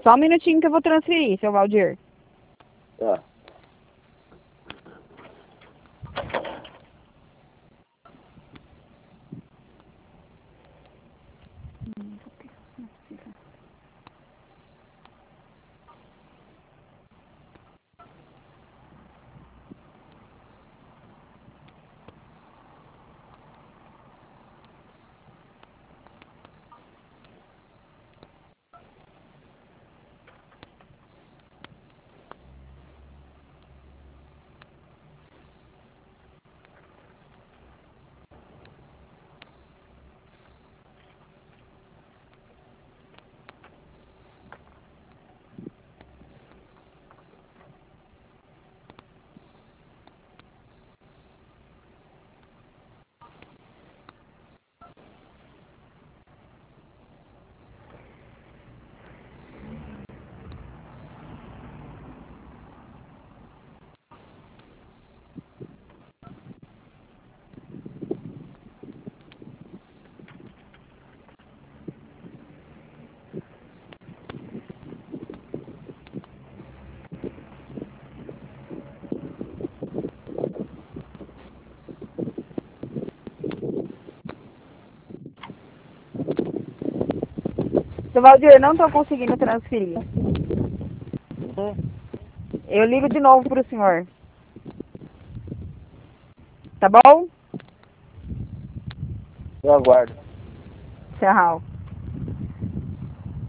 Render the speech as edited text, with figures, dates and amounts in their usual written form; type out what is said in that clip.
Só um minutinho que eu vou transferir, seu Valdir. Tá. Seu Valdir, eu não tô conseguindo transferir. Eu ligo de novo pro senhor. Tá bom? Eu aguardo. Tchau.